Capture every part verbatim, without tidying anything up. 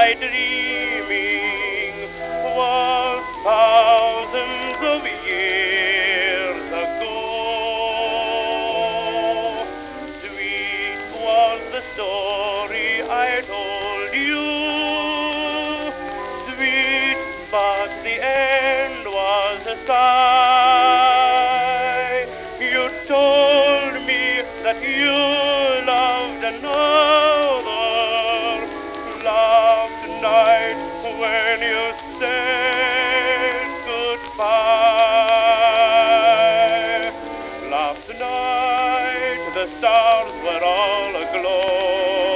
my dreaming was thousands of years ago. Sweet was the story I told you, sweet, but the end was a sigh. You told me that you loved another last night when you said goodbye. Last night the stars were all aglow.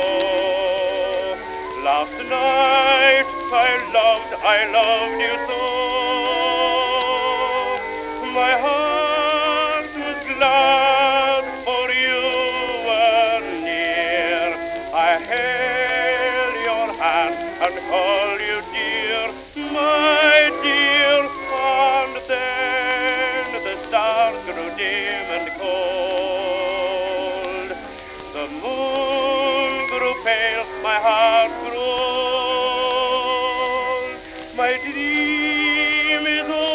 Last night I loved, I loved you so. My heart was glad, for you were near. I held your hand and called you dear, my dear. And then the stars grew dim and cold. The moon grew pale, my heart grew old. My dream is over.